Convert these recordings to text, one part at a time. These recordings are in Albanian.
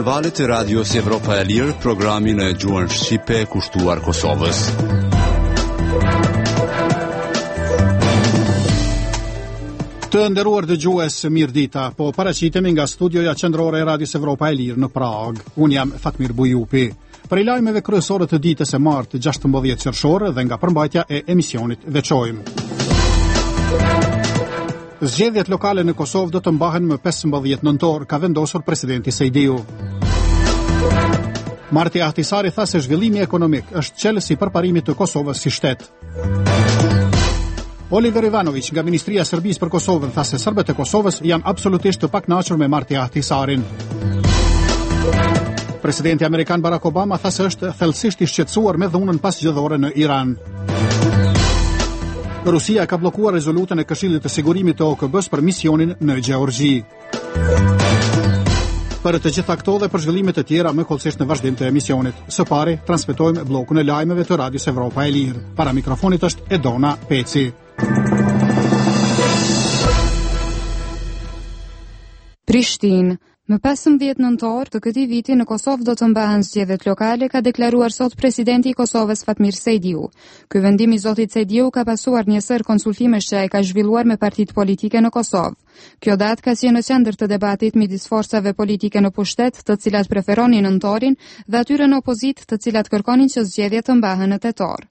valët e radios Evropa e Lirë, programin e gjuhën shqipe kushtuar Kosovës. Të nderuar dëgjues, mirëdita, po paraqitemi nga studioja qendrore e radios Evropa e Lirë në Prag. Unë jam Fatmir Bujupi. Për lajmeve kryesore të ditës së martë 16 qershor dhe nga përmbajtja e emisionit veçojmë. Zgjedhjet lokale në Kosovë do të mbahen më 15 nëntor, ka vendosur presidenti Sejdiu. Marti Ahtisari tha se zhvillimi ekonomik është çelësi i përparimit të Kosovës si shtet. Oliver Ivanović nga Ministria e Serbisë për Kosovën tha se serbët e Kosovës janë absolutisht të pakënaqur me Marti Ahtisarin. Presidenti amerikan Barack Obama tha se është thellësisht i shqetësuar me dhunën pasgjidhore në Iran. Rusia ka bllokuar rezolutën e Këshillit të Sigurimit të OKB-s për misionin në Gjeorgji. Për të gjitha këto dhe për zhvillime të tjera më kollësisht në vazhdim të emisionit. Së pari transmetojmë bllokun e lajmeve të Radios Evropa e Lirë. Para mikrofonit është Edona Peci. Prishtinë. Më 15 nëntor të këtij viti në Kosovë do të mbahen zgjedhjet lokale, ka deklaruar sot presidenti i Kosovës Fatmir Sejdiu. Ky vendim i zotit Sejdiu ka pasuar një sër konsultimesh që ai ka zhvilluar me partitë politike në Kosovë. Kjo datë ka qenë në qendër të debatit midis forcave politike në pushtet, të cilat preferonin nëntorin, dhe atyre në opozitë, të cilat kërkonin që zgjedhjet të mbahen në tetor.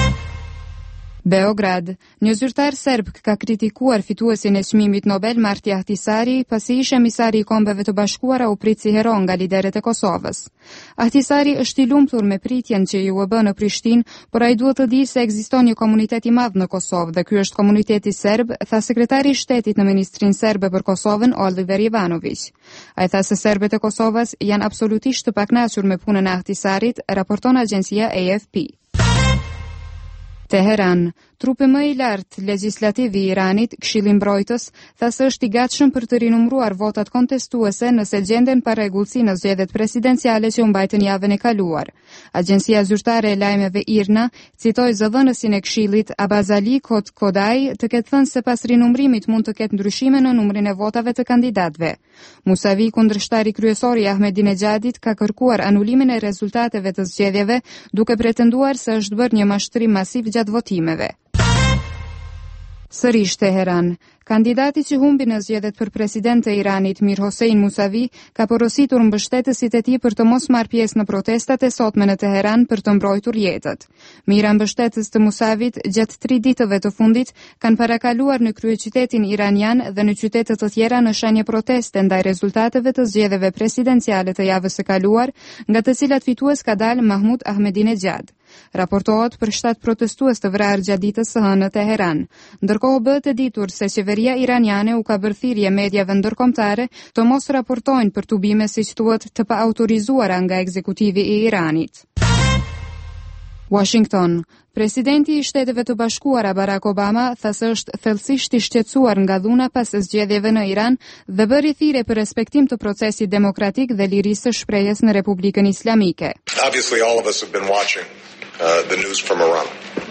Beograd. Një zyrtar serb ka kritikuar fituesin e çmimit Nobel Marti Ahtisari pasi ishte emisari i Kombeve të Bashkuara u prit si hero nga lideret e Kosovës. Ahtisari është i lumtur me pritjen që i u bë në Prishtinë, por ai duhet të di se ekziston një komunitet i madh në Kosovë dhe ky është komuniteti serb, tha sekretari i shtetit në Ministrinë Serbe për Kosovën Oliver Ivanović. Ai tha se serbët e Kosovës janë absolutisht të pakënaqur me punën e Ahtisarit, raporton agjencia AFP. Teheran. Trupi më i lartë legjislativ i Iranit, Këshilli i Mbrojtës, tha se është i gatshëm për të rinumëruar votat kontestuese nëse gjenden parregullsi në zgjedhjet presidenciale që u mbajtën javën e kaluar. Agjencia zyrtare e lajmeve IRNA citoi zëdhënësin e Këshillit Abazali Kodai të ketë thënë se pas rinumërimit mund të ketë ndryshime në numrin e votave të kandidatëve. Musavi, kundërshtari kryesor i Ahmedinejadit, ka kërkuar anulimin e rezultateve të zgjedhjeve, duke pretenduar se është bërë një mashtrim masiv gjatë votimeve. Sërish Teheran. Kandidati që humbi në zgjedhjet për president të Iranit, Mir Hossein Musavi, ka porositur mbështetësit e tij për të mos marrë pjesë në protestat e sotme në Teheran për të mbrojtur jetët. Mira mbështetës të Musavit gjatë 3 ditëve të fundit kanë parakaluar në kryeqytetin iranian dhe në qytete të tjera në shenjë proteste ndaj rezultateve të zgjedhjeve presidenciale të javës së kaluar, nga të cilat fitues ka dalë Mahmud Ahmedinejad. Raportohet për 7 protestues të vrarë gjatë ditës së hënë në Teheran. Ndërkohë bëhet e ditur se qeveria iraniane u ka bërë thirrje mediave ndërkombëtare të mos raportojnë për tubime siç thuhet të paautorizuara nga ekzekutivi i Iranit. Washington. Presidenti i Shteteve të Bashkuara Barack Obama tha se është thellësisht i shqetësuar nga dhuna pas zgjedhjeve në Iran dhe bëri thirrje për respektim të procesit demokratik dhe lirisë së shprehjes në Republikën Islamike. Obviously all of us have been watching the news from Iran.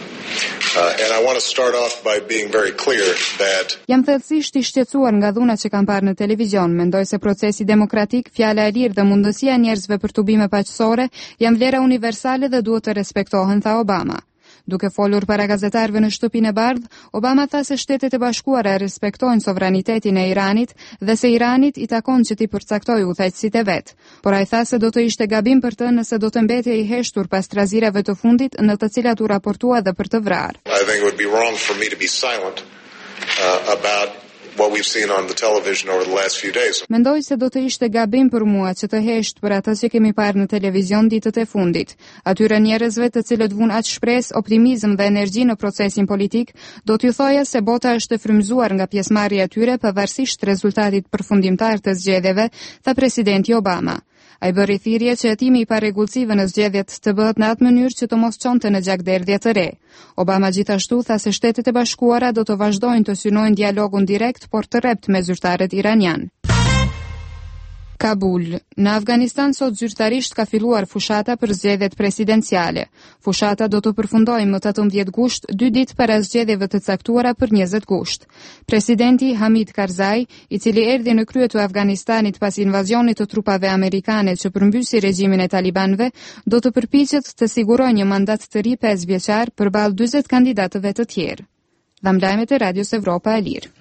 And I want to start off by being very clear that Jam thellësisht i shqetësuar nga dhunat që kam parë në televizion. Mendoj se procesi demokratik, fjala e lirë dhe mundësia e njerëzve për tubime paqësore janë vlera universale dhe duhet të respektohen, tha Obama. Duke folur para gazetarëve në Shtëpinë e Bardhë, Obama tha se Shtetet e Bashkuara respektojnë sovranitetin e Iranit dhe se Iranit i takon që t'i përcaktojë udhëheqësitë e vet. Por ai tha se do të ishte gabim për të nëse do të mbetej i heshtur pas trazirave të fundit në të cilat u raportua edhe për të vrarë. I think it would be wrong for me to be silent about what we've seen on the television over the last few days. Mendoj se do të ishte gabim për mua që të hesht për atë që kemi parë në televizion ditët e fundit. Atyre njerëzve të cilët vun atë shpresë, optimizëm dhe energji në procesin politik, do t'ju thoja se bota është e frymëzuar nga pjesëmarrja e tyre pavarësisht rezultatit përfundimtar të zgjedhjeve, tha presidenti Obama. Ai bëri thirrje që hetimi i parregullsive në zgjedhjet të bëhet në atë mënyrë që të mos çonte në gjakderdhje të re. Obama gjithashtu tha se Shtetet e Bashkuara do të vazhdojnë të synojnë dialogun direkt, por të rrept me zyrtarët iranian. Kabul. Në Afganistan sot zyrtarisht ka filluar fushata për zgjedhjet presidenciale. Fushata do të përfundojë më 18 gusht, 2 ditë para zgjedhjeve të caktuara për 20 gusht. Presidenti Hamid Karzai, i cili erdhi në krye të Afganistanit pas invazionit të trupave amerikane që përmbysi regjimin e talibanëve, do të përpiqet të sigurojë një mandat të ri 5 vjeçar përballë 40 kandidatëve të tjerë. Dham lajmet e Radios Evropa e Lirë.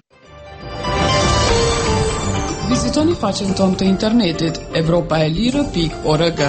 Vizitoni faqen tonë të internetit evropaelire.org.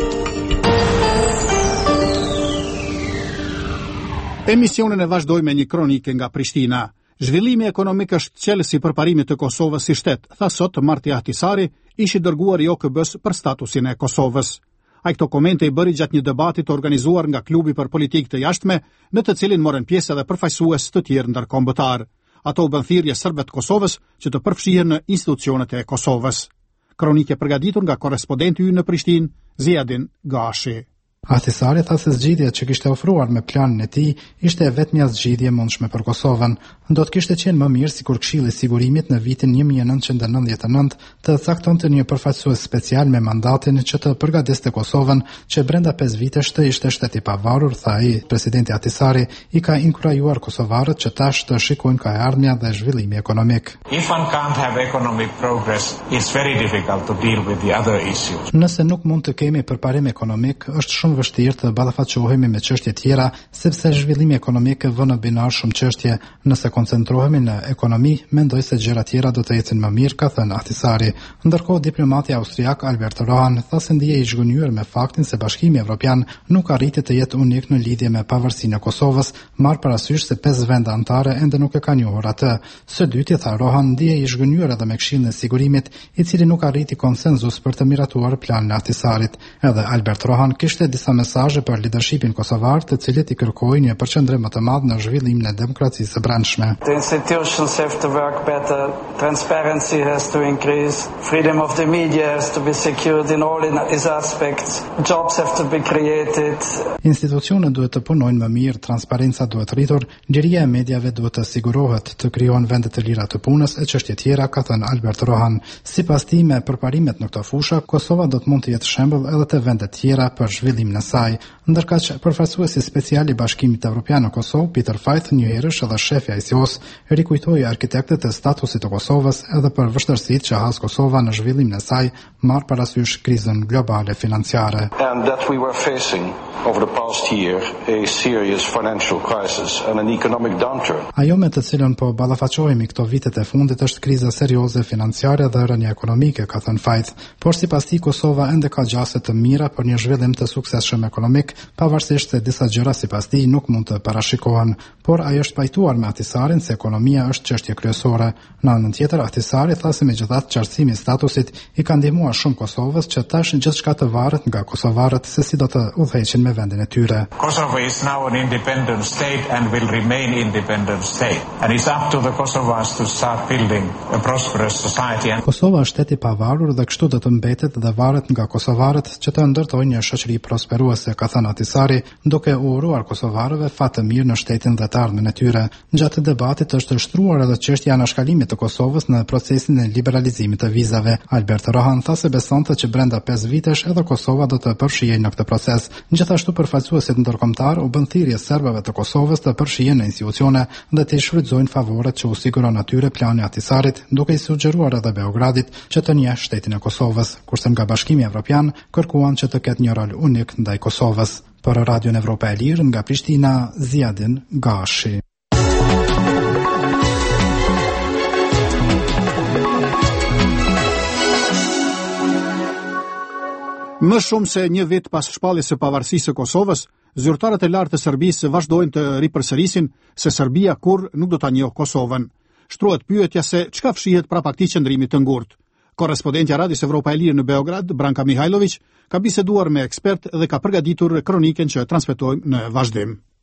Emisionin e vazhdoj me një kronike nga Prishtina. Zhvillimi ekonomik është qelësi për parimit të Kosovës si shtet, tha sot Marti Ahtisari, ishi dërguar i OKB-s për statusin e Kosovës. Ai këto komente i bëri gjatë një debati të organizuar nga klubi për politikë të jashtme, në të cilin morën pjesë edhe përfaqësues të tjerë ndërkombëtar. Ato u bën thirrje serbëve të Kosovës që të përfshihen në institucionet e Kosovës. Kronike përgatitur nga korrespondenti ynë në Prishtinë, Ziadin Gashi. Ahtisari tha se zgjidhja që kishte ofruar me planin e tij ishte e vetmja zgjidhje mundshme për Kosovën. Do të kishte qenë më mirë sikur Këshilli i Sigurimit në vitin 1999 të caktonte një përfaqësues special me mandatin që të përgatiste Kosovën që brenda 5 vitesh të ishte shtet i pavarur, tha ai. Presidenti Ahtisari i ka inkurajuar kosovarët që tash të shikojnë ka ardhmja dhe zhvillimi ekonomik. If one can't have economic progress, it's very difficult to deal with the other issues. Nëse nuk mund të kemi përparim ekonomik, është shumë vështirë të ballafaqohemi me çështje tjera, sepse zhvillimi ekonomik vën në binar shumë çështje. Nëse koncentrohemi në ekonomi, mendoj se gjëra tjera do të ecin më mirë, ka thënë Ahtisari. Ndërkohë, diplomati austriak Albert Rohan tha se ndjej i zhgënjur me faktin se Bashkimi Evropian nuk arriti të jetë unik në lidhje me pavarësinë e Kosovës, marr parasysh se 5 vende anëtare ende nuk e kanë njohur atë. Së dyti, tha Rohan, ndjej i zhgënjur edhe me Këshillin e Sigurimit, i cili nuk arriti konsenzus për të miratuar planin e Ahtisarit. Edhe Albert Rohan kishte disa mesazhe për lidershipin kosovar, të cilët i kërkojnë një përqendrim më të madh në zhvillimin e demokracisë së brendshme. The institutions have to work better, transparency has to increase, freedom of the media has to be secured in all its aspects, jobs have to be created. Institucionet duhet të punojnë më mirë, transparenca duhet rritur, liria e mediave duhet të sigurohet, të krijohen vende të lira të punës e çështje tjera, ka thënë Albert Rohan. Sipas tij, me përparimet në këtë fushë, Kosova do të mund të jetë shembull edhe te vende të tjera për zhvillimin e saj. Ndërkaq, përfaqësuesi special i Bashkimit Evropian në Kosovë, Peter Feith, një herësh edhe shefi i ICO-s, rikujtoi arkitektët e statusit të Kosovës edhe për vështirësitë që has Kosova në zhvillimin e saj, marr parasysh krizën globale financiare. And that we were facing over the past year a serious financial crisis and an economic downturn. Ajo me të cilën po ballafaqohemi këto vitet e fundit është kriza serioze financiare dhe rënja ekonomike, ka thënë Feith, por sipas tij Kosova ende ka gjase të mira për një zhvillim të suksesshëm ekonomik, pavarësisht se disa gjëra sipas tij nuk mund të parashikohen, por ai është pajtuar me Ahtisarin se ekonomia është çështje kryesore. Në anën tjetër, Ahtisari tha se megjithatë qartësimi i statusit i ka ndihmuar shumë Kosovës që tash gjithçka të varet nga kosovarët se si do të udhëheqin me vendin e tyre. Kosovo is now an independent state and will remain independent state. And it's up to the Kosovars to start building a prosperous society. Kosova është shtet i pavarur dhe kështu do të mbetet dhe varet nga kosovarët që të ndërtojnë një shoqëri prosperuese, ka thënë Ahtisari, duke u uruar kosovarëve fat të mirë në shtetin dhe të ardhmen e tyre. Gjatë debatit është shtruar edhe çështja e anashkalimit të Kosovës në procesin e liberalizimit të vizave. Albert Rohan tha se besonte që brenda 5 vitesh edhe Kosova do të përfshihej në këtë proces. Gjithashtu përfaqësuesit ndërkombëtar u bën thirrje serbëve të Kosovës të përfshihen në institucione dhe të shfrytëzojnë favoret që u siguron atyre plani i Ahtisarit, duke i sugjeruar edhe Beogradit që të njeh shtetin e Kosovës, kurse nga Bashkimi Evropian kërkuan që të ketë një rol unik ndaj Kosovës. Për Radion Evropa e Lirë nga Prishtina, Ziadin Gashi. Më shumë se një vit pas shpalljes së pavarësisë së Kosovës, zyrtarët e lartë të Serbisë vazhdojnë të ripërsërisin se Serbia kurrë nuk do ta njohë Kosovën. Shtrohet pyetja se çka fshihet prapak këtij qëndrimi të ngurtë. Korrespondentja Radios Evropa e Lirë në Beograd, Branka Mihajlović, ka biseduar me ekspert dhe ka përgatitur kroniken që transmetojmë në vazhdim.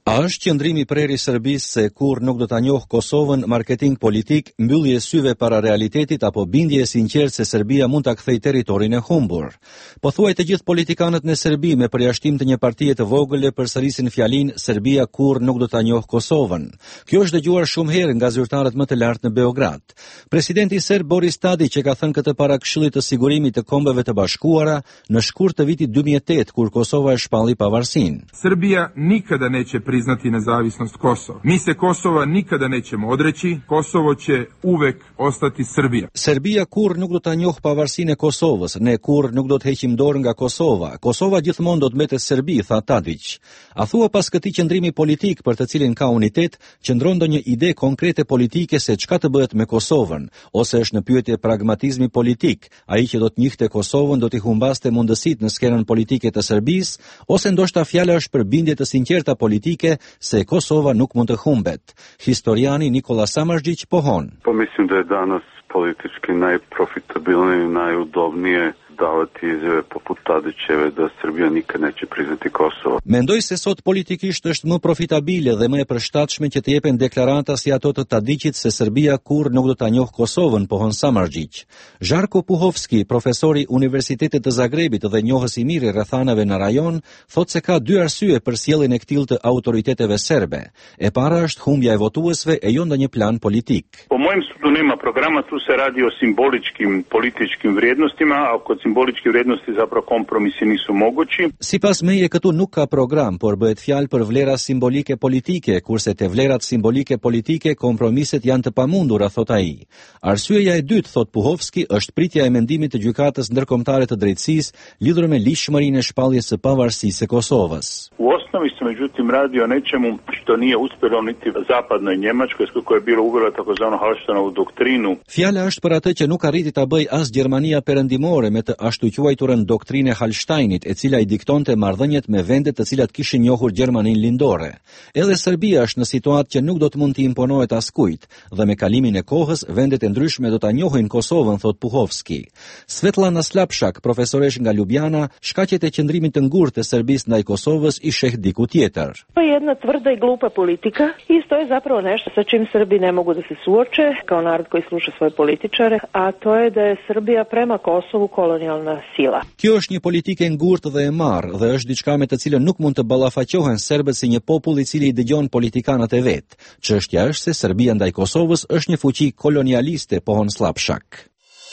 A është qëndrimi preri Serbisë se kur nuk do ta njoh Kosovën marketing politik, mbyllje syve para realitetit apo bindje e sinqertë se Serbia mund ta kthejë territorin e humbur? Pothuaj të gjithë politikanët në Serbi me përjashtim të një partie të vogël përsërisin fjalinë Serbia kur nuk do ta njoh Kosovën. Kjo është dëgjuar shumë herë nga zyrtarët më të lartë në Beograd. Presidenti serb Boris Tadić ka thënë këtë para Këshillit të Sigurimit të Kombeve të Bashkuara në shkurt të vitit 2008 kur Kosova e shpalli pavarësinë. Serbia nikada neće priznati nezavisnost Kosova. Mi se Kosova nikada nećemo odreći, Kosovo će uvek ostati Srbija. Serbia kur nuk do ta njoh pavarësinë e Kosovës, ne kur nuk do të heqim dorë nga Kosova. Kosova gjithmonë do të mbetet Serbi, tha Tadić. A thua pas këtij qëndrimi politik për të cilin ka unitet, qëndron ndonjë ide konkrete politike se çka të bëhet me Kosovën, ose është në pyetje pragmatizmi politik, ai që do të njihte Kosovën do t'i humbaste mundësitë në skenën politike të Serbisë, ose ndoshta fjala është për bindje të sinqerta politike se Kosova nuk mund të humbet. Historiani Nikola Samardžić pohon. Mislim da je danas politički najprofitabilnije i najudobnije davati izjave poput Tadićeve da Serbia nikad neće priznati Kosovo. Mendoj se sot politikisht është më profitabile dhe më e përshtatshme që të jepen deklarata si ato të Tadićit se Serbia kur nuk do ta njoh Kosovën, pohon Samardžić. Žarko Puhovski, profesori Universitetit të Zagrebit dhe njohës i mirë i rrethanave në rajon, thotë se ka dy arsye për sjelljen e këtij të autoriteteve serbe. E para është humbja e votuesve e jo ndonjë plan politik. Po mojem sudu nema programa, tu se radi o simboličkim političkim vrijednostima, a kod simboličke vrijednosti zapravo kompromisi nisu mogući. Sipas meje këtu nuk ka program, por bëhet fjalë për vlera simbolike politike, kurse te vlerat simbolike politike kompromiset janë të pamundura, thot ai. Arsyeja e dytë, thot Puhovski, është pritja e mendimit të gjykatës ndërkombëtare të drejtësisë lidhur me ligjshmërinë e shpalljes së pavarësisë së Kosovës. U osnovi se međutim radi o nečemu što nije uspjelo niti zapadnoj Njemačkoj, koja je bila uvela takozvanu Hallsteinovu doktrinu. Fjala është për atë që nuk arriti ta bëj as Gjermania perëndimore me të ashtu quajturën doktrinë e Hallsteinit, e cila i diktonte marrëdhëniet me vendet të cilat kishin njohur Gjermaninë lindore. Edhe Serbia është në situatë që nuk do të mund të imponohet askujt, dhe me kalimin e kohës vendet e ndryshme do ta njohin Kosovën, thot Puhovski. Svetlana Slapshak, profesoresh nga Ljubljana, shkaqet e qëndrimit të ngurtë të Serbisë ndaj Kosovës i sheh diku tjetër. To je jedna tvrda i glupa politika i to je zapravo nešto sa čim Srbi ne mogu da se suoče kao narod koji sluša svoje političare, a to je da je Srbija prema Kosovu kolonijalna sila. Kjo është një politikë e ngurtë dhe e marrë dhe është diçka me të cilën nuk mund të ballafaqohen serbët si një popull i cili i dëgjon politikanët e vet. Çështja është se Serbia ndaj Kosovës është një fuqi kolonialiste, pohon Slapshak.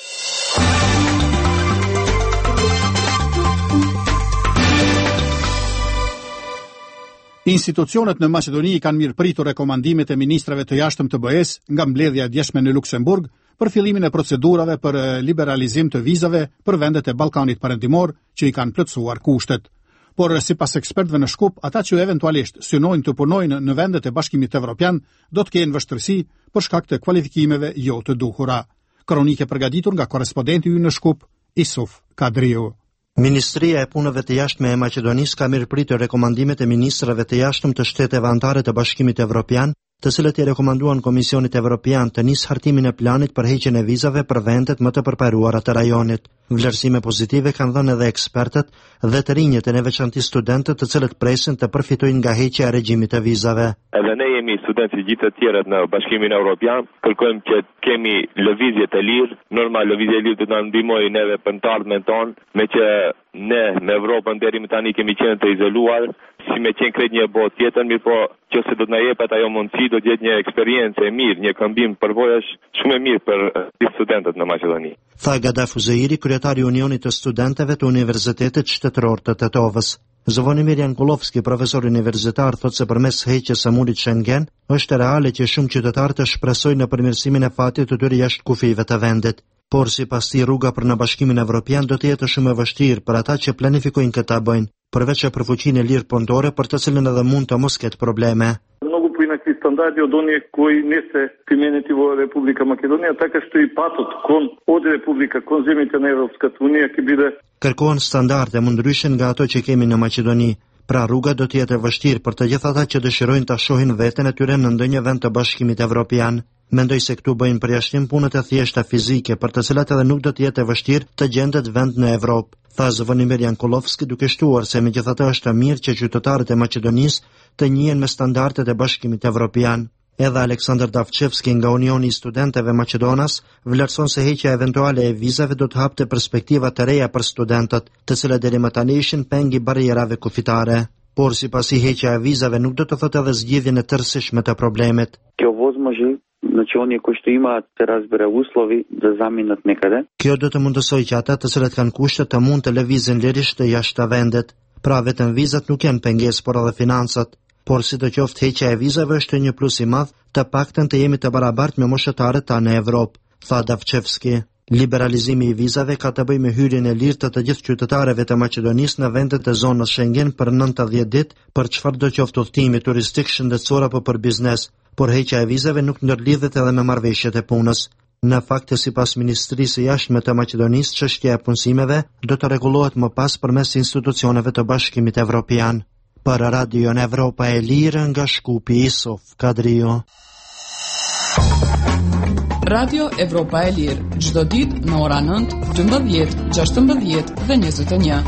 Institucionet në Maqedoni kanë mirëpritur rekomandimet e ministrave të jashtëm të BE-s nga mbledhja e djeshme në Luksemburg për fillimin e procedurave për liberalizim të vizave për vendet e Ballkanit Perëndimor që i kanë plotësuar kushtet. Por sipas ekspertëve në Shkup, ata që eventualisht synojnë të punojnë në vendet e Bashkimit Evropian do të kenë vështirësi për shkak të kualifikimeve jo të duhura. Kronike përgatitur nga korrespondenti ynë në Shkup, Isuf Kadriu. Ministria e Punëve të Jashtme e Maqedonisë ka mirëpritur rekomandimet e ministrave të jashtëm të shteteve anëtare të Bashkimit Evropian, të cilët i rekomanduan Komisionit Evropian të nisë hartimin e planit për heqjen e vizave për vendet më të përparuara të rajonit. Vlerësime pozitive kanë dhënë edhe ekspertët dhe të rinjët e në veçanti studentët të cilët presin të përfitojnë nga heqja e regjimit të vizave. Edhe ne jemi studentë si gjithë të tjerët në Bashkimin Evropian, kërkojmë që kemi lëvizje të lirë, normal lëvizje e lirë do të na ndihmojë neve për të ardhmen tonë, me që ne në Evropën deri më tani kemi qenë të izoluar, si me qenë krejt një botë tjetër, mirë po që se do të na jepet ajo mundësi, do të jetë një eksperiencë e mirë, një këmbim përvojash shumë e mirë për studentët në Maqedoni. Tha Gadaf Uzeiri, kryetari i Unionit të Studentëve të Universitetit Shtetëror të Tetovës. Zvonimir Jankulovski, profesor universitar, thotë se përmes heqjes së murit Schengen, është reale që shumë qytetarë të shpresojnë në përmirësimin e fatit të tyre jashtë kufive të vendit. Por sipas tij rruga për në Bashkimin Evropian do të jetë shumë e vështirë për ata që planifikojnë këtë ta bëjnë, përveç për fuqinë e lirë punëtore për të cilën edhe mund të mos ketë probleme. Много поинакви стандарди од оние кои не се применети во Република Македонија, така што и патот кон од Република кон земјите на Европската унија ќе биде kërkohen standarde më ndryshe nga ato që kemi në Maqedoni. Pra rruga do të jetë e vështirë për të gjithë ata që dëshirojnë ta shohin veten e tyre në ndonjë vend të Bashkimit Evropian. Mendoj se këtu bëjnë përjashtim punët e thjeshta fizike, për të cilat edhe nuk do të jetë e vështirë të gjendet vend në Evropë. tha Zvonimir Jankulovski, duke shtuar se megjithatë është mirë që qytetarët e Maqedonisë të njihen me standardet e Bashkimit Evropian. Edhe Aleksandar Davchevski nga Unioni i Studentëve Maqedonas vlerëson se heqja eventuale e vizave do të hapte perspektiva të reja për studentët, të cilat deri më tani ishin peng i barrierave kufitare. Por sipas i heqja e vizave nuk do të thotë edhe zgjidhjen e tërësishme të problemit. Znači oni koji što ima te razbere uslovi za zamjenat nekada. Kjo do të mundësoj që ata të cilët kanë kushte të mund të lëvizin lirisht të jashtë vendit. Pra vetëm vizat nuk janë pengesë, por edhe financat. Por sidoqoftë heqja e vizave është një plus i madh, të paktën të jemi të barabartë me moshetarët tanë në Evropë, tha Davchevski. Liberalizimi i vizave ka të bëjë me hyrjen e lirë të gjithë qytetarëve të Maqedonisë në vendet e zonës Schengen për 90 ditë për çfarëdo qoftë udhëtimi turistik, shëndetësor apo për biznes, por heqja e vizave nuk ndërlidhet edhe me marrëveshjet e punës. Në fakt, sipas Ministrisë së Jashtme të Maqedonisë, çështja e punësimeve do të rregullohet më pas përmes institucioneve të Bashkimit Evropian. Për Radion Evropa e Lirë nga Shkupi, Isof Kadrio. Radio Evropa e Lirë, çdo ditë në ora 9, 12, 16 dhe 21.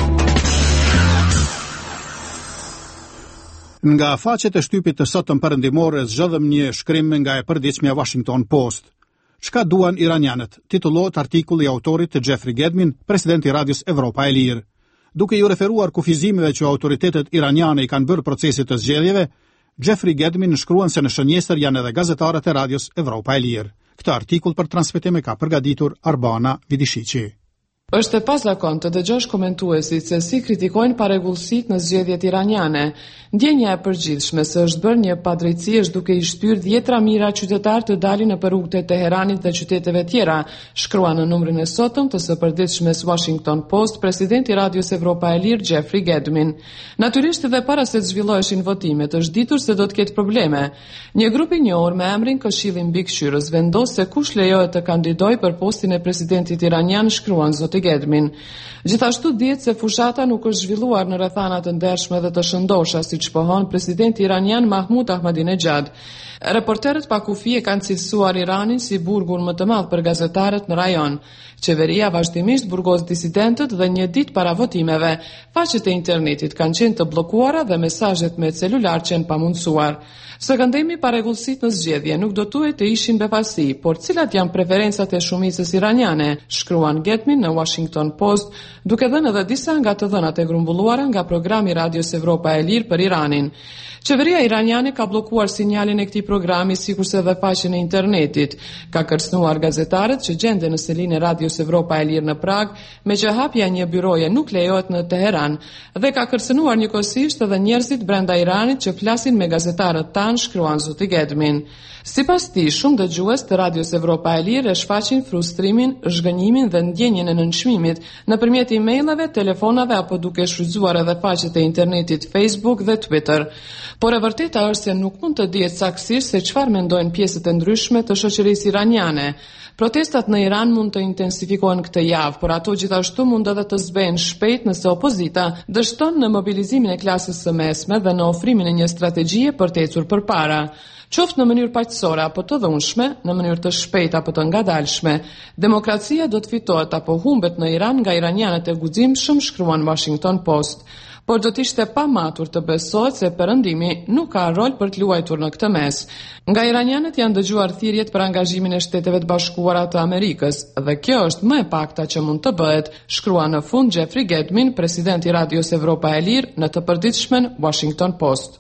Nga faqet e shtypit të sotëm perëndimore zgjodhëm një shkrim nga e përditshmja Washington Post. Çka duan iranianët? Titullohet artikulli i autorit të Jeffrey Gedmin, presidenti i Radios Evropa e Lirë. Duke ju referuar kufizimeve që autoritetet iraniane i kanë bërë procesit të zgjedhjeve, Jeffrey Gedmin shkruan se në shënjestër janë edhe gazetarët e Radios Evropa e Lirë. Këtë artikull për transmetim e ka përgatitur Arbana Vidishiqi. Është e pazakontë të dëgjosh komentuesit se si kritikojnë parregullësitë në zgjedhjet iraniane. Ndjenja e përgjithshme se është bërë një padrejtësi është duke i shtyrë dhjetra mijëra qytetarë të dalin në rrugët e Teheranit dhe qyteteve tjera, shkrua në numrin e sotëm të së përditshmes Washington Post presidenti i Radios Evropa e Lirë Jeffrey Gedmin. Natyrisht edhe para se të zhvilloheshin votimet, është ditur se do të ketë probleme. Një grup i njohur me emrin Këshilli Mbikëqyrës vendos se kush lejohet të kandidojë për postin e presidentit iranian, shkruan zoti Gedmin. Gjithashtu dihet se fushata nuk është zhvilluar në rrethana të ndershme dhe të shëndosha, siç pohon presidenti iranian Mahmoud Ahmadinejad. Reporterët pa kufi e kanë cilësuar Iranin si burgun më të madh për gazetarët në rajon. Qeveria vazhdimisht burgos disidentët dhe një ditë para votimeve, faqet e internetit kanë qenë të bllokuara dhe mesazhet me celular qenë pamundsuar. Së këndemi parregullësitë në zgjedhje nuk do tuaj të ishin befasi, por cilat janë preferencat e shumicës iraniane, shkruan Gedmin në Washington Post, duke dhënë edhe disa nga të dhënat e grumbulluara nga programi Radios Evropa e Lirë për Iranin. Qeveria iraniane ka bllokuar sinjalin e këtij programi sikurse edhe faqen e internetit. Ka kërcënuar gazetarët që gjenden në selinë e Radios Evropa e Lirë në Prag, me që hapja një byroje nuk lejohet në Teheran, dhe ka kërcënuar njëkohësisht edhe njerëzit brenda Iranit që flasin me gazetarët tanë, shkruan zoti Gedmin. Sipas tij, shumë dëgjues të Radios Evropa e Lirë e shfaqin frustrimin, zhgënjimin dhe ndjenjen e nënçmimit nëpërmjet emailave, telefonave apo duke shfrytzuar edhe faqet e internetit Facebook dhe Twitter. Por e vërteta është se nuk mund të dihet saktësisht se çfarë mendojnë pjesët e ndryshme të shoqërisë iraniane. Protestat në Iran mund të intensifikohen këtë javë, por ato gjithashtu mund edhe të zbehen shpejt nëse opozita dështon në mobilizimin e klasës së mesme dhe në ofrimin e një strategjie për të ecur përpara. Qoftë në mënyrë paqësore apo të dhunshme, në mënyrë të shpejtë apo të ngadalshme, demokracia do të fitohet apo humbet në Iran nga iranianët e guximshëm, shkruan Washington Post. Por do të ishte pa matur të besohet se perëndimi nuk ka rol për të luajtur në këtë mes. Nga iranianët janë dëgjuar thirrjet për angazhimin e Shteteve të Bashkuara të Amerikës, dhe kjo është më e pakta që mund të bëhet, shkrua në fund Jeffrey Gedmin, presidenti i Radios Evropa e Lirë, në të përditshmen Washington Post.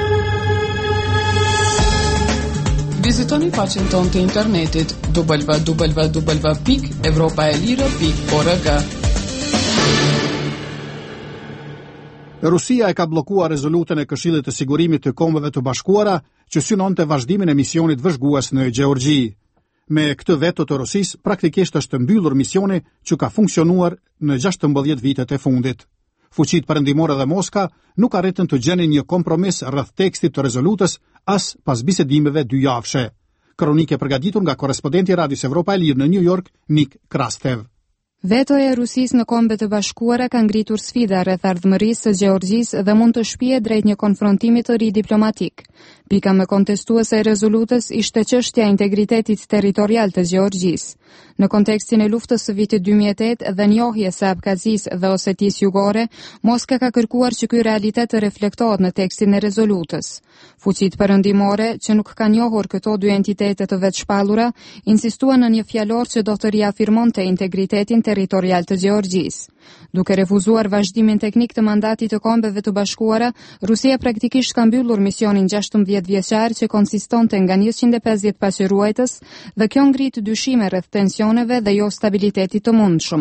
Vizitoni faqen tonë të internetit www.evropaelire.org. Rusia e ka bllokuar rezolutën e Këshillit të Sigurimit të Kombeve të Bashkuara që synonte vazhdimin e misionit vëzhgues në Gjeorgji. Me këtë veto të Rusisë, praktikisht është mbyllur misioni që ka funksionuar në 16 vitet e fundit. Fuqitë perëndimore dhe Moska nuk arritën të gjenin një kompromis rreth tekstit të rezolutës as pas bisedimeve dyjavshme. Kronikë e përgatitur nga korrespondenti i Radios Evropa e Lirë në New York, Nik Krastev. Vetoja e Rusisë në Kombet e Bashkuara ka ngritur sfida rreth ardhmërisë së Gjeorgjisë dhe mund të shpije drejt një konfrontimi të ri diplomatik. Pika më kontestuese e rezolutës ishte çështja e integritetit territorial të Gjeorgjisë. Në kontekstin e luftës së vitit 2008 dhe njohjes së Abkazisë dhe Osetisë Jugore, Moska ka kërkuar që ky realitet të reflektohet në tekstin e rezolutës. Fuqitë perëndimore, që nuk kanë njohur këto dy entitete të vetshpallura, insistuan në një fjalor që do të riafirmonte integritetin territorial të Gjeorgjisë. Duke refuzuar vazhdimin teknik të mandatit të Kombeve të Bashkuara, Rusia praktikisht ka mbyllur misionin 16 vjeçar që konsistonte nga 150 paqëruajtës dhe kjo ngrit dyshime rreth tensioneve dhe jo stabilitetit të mundshëm.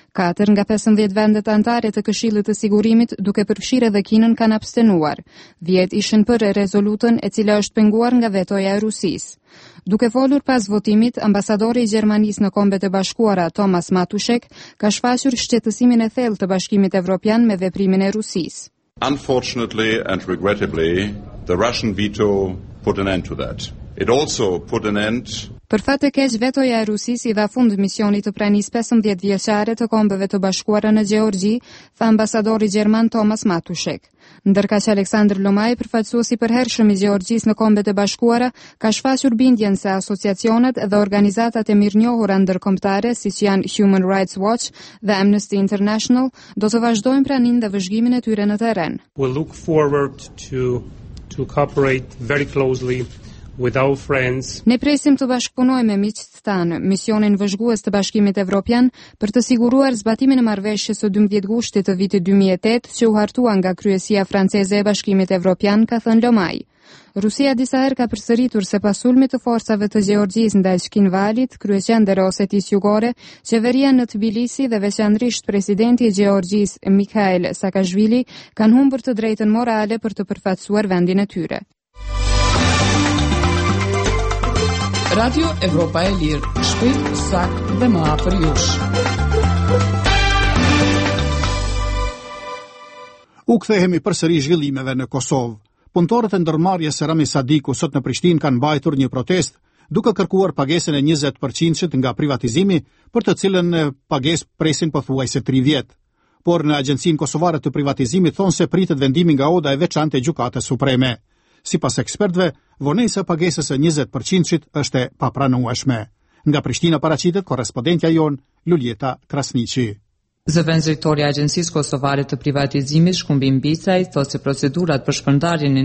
4 nga 15 vendet anëtare të Këshillit të Sigurimit, duke përfshirë edhe Kinën, kanë abstenuar. 10 ishin për rezolutën e cila është penguar nga vetoja e Rusisë. Duke folur pas votimit, ambasadori i Gjermanisë në Kombet e Bashkuara, Thomas Matušek, ka shfaqur shqetësimin e thellë të Bashkimit Evropian me veprimin e Rusisë. Unfortunately and regrettably, the Russian veto put an end to that. It also put an end Për fat të keq, vetoja e Rusisë i dha fund misionit të pranisë 15 vjeçare të Kombeve të Bashkuara në Gjeorgji, tha ambasadori gjerman Thomas Matušek. Ndërkaq Aleksandr Lomaj, përfaqësuesi i përhershëm i Gjeorgjisë në Kombet e Bashkuara, ka shfaqur bindjen se asociacionet dhe organizatat e mirënjohura ndërkombëtare, siç janë Human Rights Watch dhe Amnesty International, do të vazhdojnë praninë dhe vëzhgimin e tyre në terren. We look forward to cooperate very closely with our friends. Ne presim të bashkëpunojmë me miqtë tanë, misionin vëzhgues të Bashkimit Evropian, për të siguruar zbatimin e marrëveshjes së 12 gushtit të vitit 2008 që u hartua nga kryesia franceze e Bashkimit Evropian, ka thënë Lomaj. Rusia disa herë ka përsëritur se pas sulmit të forcave të Gjeorgjisë ndaj Shkinvalit, kryeqendër e Osetisë Jugore, qeveria në Tbilisi dhe veçanërisht presidenti i Gjeorgjisë Mikhail Saakashvili kanë humbur të drejtën morale për të përfaqësuar vendin e tyre. Radio Evropa e Lirë, shpejt, saktë dhe më afër jush. U kthehemi përsëri zhvillimeve në Kosovë. Punëtorët e ndërmarrjes së Rami Sadiku sot në Prishtinë kanë mbajtur një protestë duke kërkuar pagesën e 20% nga privatizimi, për të cilën pagesë presin pothuajse 3 vjet. Por në Agjencinë Kosovare të Privatizimit thonë se pritet vendimi nga Oda e veçantë e Gjykatës Supreme. Sipas ekspertëve, vonesa e pagesës së 20% është e papranueshme. Nga Prishtina paraqitet korrespondentja jon Luljeta Krasniqi. Zëvendëstori i Agjencisë Kosovare të Privatizimit Shkumbim Bicaj thotë se procedurat për shpërndarjen e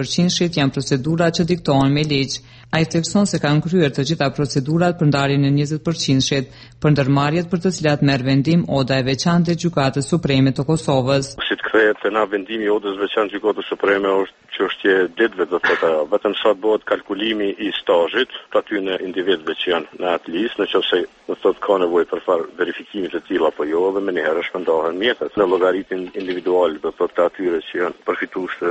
20% janë procedura që diktohen me ligj. Ai thekson se kanë kryer të gjitha procedurat për ndarjen e 20% për ndërmarrjet për të cilat merr vendim Oda e veçantë e Gjykatës Supreme të Kosovës. Si të kthehet na vendimi i Odës veçantë Gjykatës Supreme është çështje ditëve, do të thotë, vetëm sa bëhet kalkulimi i stazhit të aty në individëve që janë në atë listë, nëse do të thotë ka nevojë për far verifikime të tilla apo jo, dhe më njëherë shpërndahen mjetet në llogaritin individual, do të thotë të atyre që janë përfitues të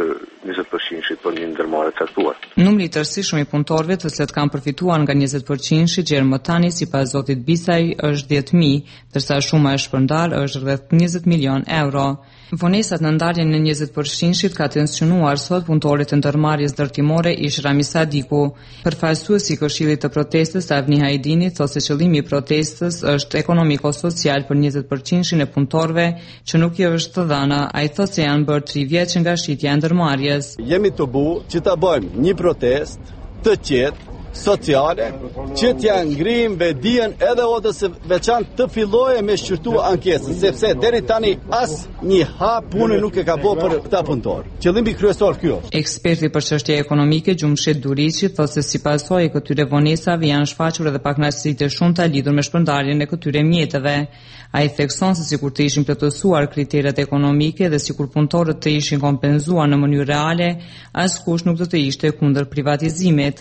20% për një ndërmarrje të caktuar. Numri i tërësishëm i punëtorëve të cilët kanë përfituar nga 20% gjerë më tani sipas zotit Bisaj është 10.000, ndërsa shuma e shpërndarë është rreth 20 milion euro. Vonesat në ndarjen në 20% ka tensionuar sot punëtorët e ndërmarrjes ndërtimore ish Rami Sadiku. Përfaqësuesi i Këshillit të Protestës Avni Hajdini thotë se qëllimi i protestës është ekonomiko-social për 20% e punëtorëve që nuk i është të dhëna. Ai thotë se janë bërë 3 vjeç nga shitja e ndërmarrjes. Jemi të që ta bëjmë një protestë të qetë, sociale, që t'ja ngrim vedien edhe Odës veçantë të filloje me shqyrtu ankesën, sepse deri tani as një hap punë nuk e ka bërë për këta punëtorë. Qëllimi kryesor ky është. Eksperti për çështje ekonomike Gjumshet Duriçi thotë se sipas saj këtyre vonesave janë shfaqur edhe pakënaqësi të shumta lidhur me shpërndarjen e këtyre mjeteve. Ai thekson se sikur të ishin plotësuar kriteret ekonomike dhe sikur punëtorët të ishin kompenzuar në mënyrë reale, askush nuk do të ishte kundër privatizimit.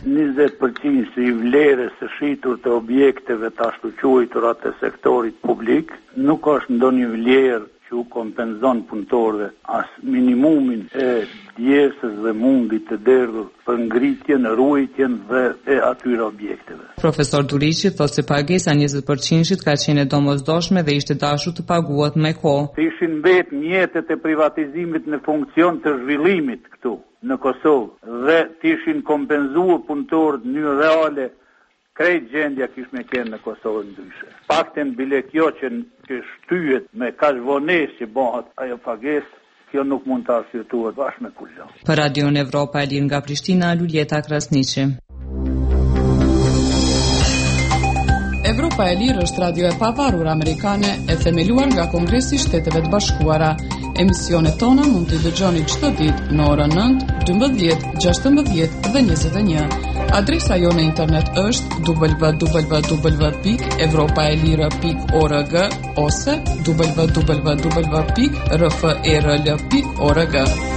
20% i vlerës së shitur të objekteve të ashtu quajtura të sektorit publik nuk është ndonjë vlerë që u kompenzon punëtorëve as minimumin e pjesës dhe mundit të derdhur për ngritjen, ruajtjen dhe e atyre objekteve. Profesor Duriçi thotë se pagesa 20% ka qenë domosdoshme dhe ishte dashur të paguhet me kohë. Ishin mbet mjetet e privatizimit në funksion të zhvillimit këtu në Kosovë dhe të ishin kompenzuar punëtorët në mënyrë reale krejt gjendja kish me qenë në Kosovë ndryshe. Faktin bile kjo që shtyhet me kaq vonesë që bëhet ajo pagesë, kjo nuk mund të arsyetuar bashkë me kurrë. Për Radion Evropa e Lirë nga Prishtina, Luljeta Krasniqi. Evropa e Lirë është radio e pavarur amerikane e themeluar nga Kongresi i Shteteve të Bashkuara. Emisionet tona mund t'i dëgjoni çdo ditë në orën 9, 12, 16 dhe 21. Adresa jonë në internet është www.evropaelire.org ose www.rferl.org.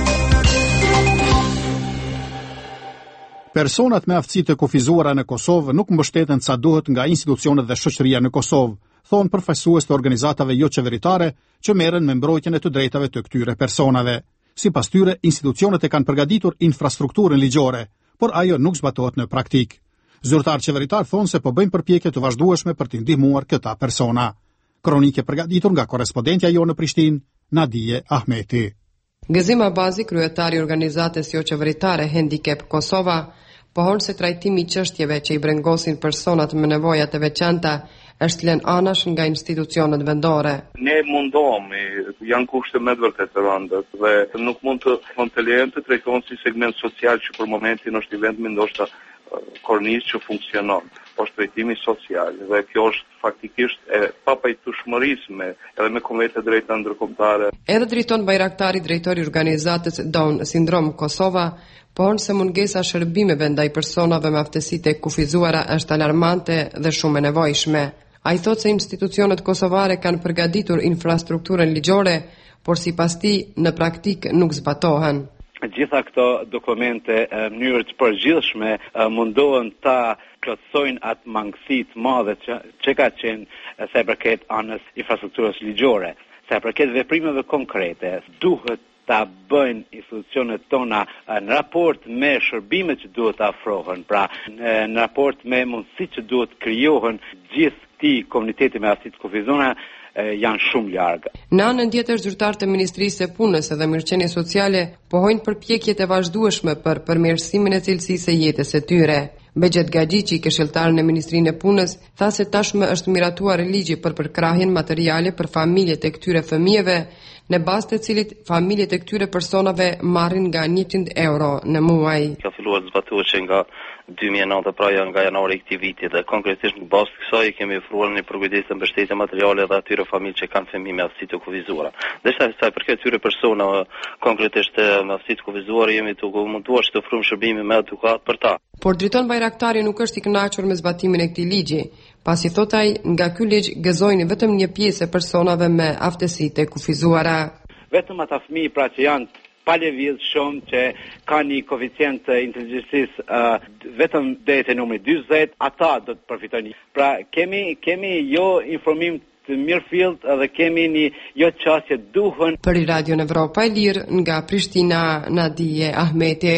Personat me aftësi të kufizuara në Kosovë nuk mbështeten sa duhet nga institucionet dhe shoqëria në Kosovë, thonë përfaqësues të organizatave jo qeveritare që merren me mbrojtjen e të drejtave të këtyre personave. Sipas tyre, institucionet e kanë përgatitur infrastrukturën ligjore, por ajo nuk zbatohet në praktik. Zyrtar qeveritar thonë se po bëjnë përpjekje të vazhdueshme për t'i ndihmuar këta persona. Kronike përgatitur nga korrespondentja jo në Prishtinë, Nadije Ahmeti. Gëzim Abazi, kryetari i organizatës jo qeveritare Handicap Kosova, pohon se trajtimi i çështjeve që i brengosin personat me nevoja të veçanta është lënë anash nga institucionet vendore. Ne mundohemi, janë kushte me të vërtetë të rënda dhe nuk mund të lejojmë të trajtohen si segment social që për momentin është i vendmi ndoshta kornizë që funksionon, është trajtimi social dhe kjo është faktikisht e papajtueshmërisë edhe me konventet e drejta ndërkombëtare. Edhe Driton Bajraktari, drejtori i organizatës Down Syndrome Kosova, pohon se mungesa shërbimeve ndaj personave me aftësitë e kufizuara është alarmante dhe shumë e nevojshme. Ai thotë se institucionet kosovare kanë përgatitur infrastrukturën ligjore, por sipas tij në praktik nuk zbatohen. Gjitha këto dokumente në mënyrë të përgjithshme mundohen ta plotësojnë atë mangësi të madhe që ka qenë sa i përket anës infrastrukturës ligjore. Sa i përket veprimeve konkrete, duhet ta bëjnë institucionet tona në raport me shërbimet që duhet të afrohen, pra në raport me mundësitë që duhet krijohen gjithë këtij komuniteti me aftësi të kufizuara janë shumë largë. Në anën tjetër, zyrtarët e Ministrisë së Punës dhe Mirëqenies Sociale pohojnë përpjekjet e vazhdueshme për përmirësimin e cilësisë së jetës së tyre. Bexhet Gaxhiçi, këshilltar në Ministrinë e Punës, tha se tashmë është miratuar ligji për përkrahjen materiale për familjet e këtyre fëmijëve, në bazë të cilit familjet e këtyre personave marrin nga 100 euro në muaj. Ka filluar të zbatohet nga 2009 pra nga janari i këtij viti dhe konkretisht në bazë të kësaj kemi ofruar një përkujdesje mbështetje materiale dhe atyre familje që kanë fëmijë me aftësi të kufizuara. Dhe sa i përket këtyre personave konkretisht me aftësi të kufizuara jemi të munduar të ofrojmë shërbime me edukat për ta. Por Driton Bajraktari nuk është i kënaqur me zbatimin e këtij ligji, pasi thot ai nga ky ligj gëzojnë vetëm një pjesë e personave me aftësi të kufizuara. Vetëm ata fëmijë pra që janë palëvizshëm që kanë një koeficient të inteligjencës vetëm deri te numri 40, ata do të përfitojnë. Pra kemi jo informim të mirëfillt dhe kemi një jo çështje duhen. Për Radio Evropa e Lirë nga Prishtina, Nadije Ahmeti.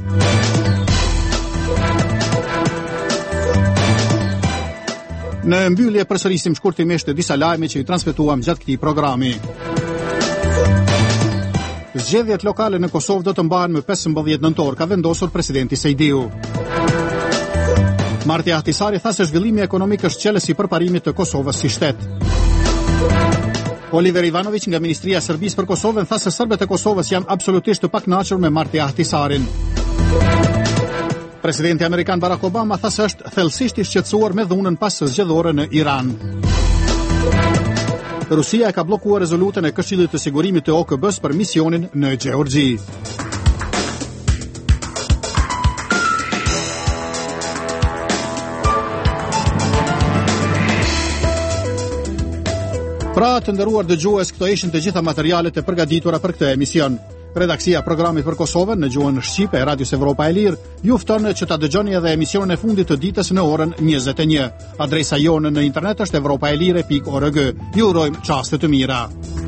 Në mbyllje përsërisim shkurtimisht disa lajme që i transmetuam gjatë këtij programi. Zgjedhjet lokale në Kosovë do të mbahen më 15 nëntor, ka vendosur presidenti Sejdiu. Marti Ahtisari tha se zhvillimi ekonomik është qelësi i përparimit të Kosovës si shtet. Oliver Ivanović nga Ministria e Serbisë për Kosovën tha se serbët e Kosovës janë absolutisht të pakënaqur me Marti Ahtisarin. Presidenti amerikan Barack Obama tha se është thellësisht i shqetësuar me dhunën pas së zgjedhore në Iran. Rusia e ka bllokuar rezolutën e Këshillit të Sigurimit të OKB-s për misionin në Gjeorgji. Pra të nderuar dëgjues, këto ishin të gjitha materialet e përgatitura për këtë emision. Redaksia programit për Kosovën në gjuhën shqipe e Radios Evropa e Lirë ju fton që ta dëgjoni edhe emisionin e fundit të ditës në orën 21. Adresa jonë në internet është evropaelire.org. Ju urojmë çaste të mira.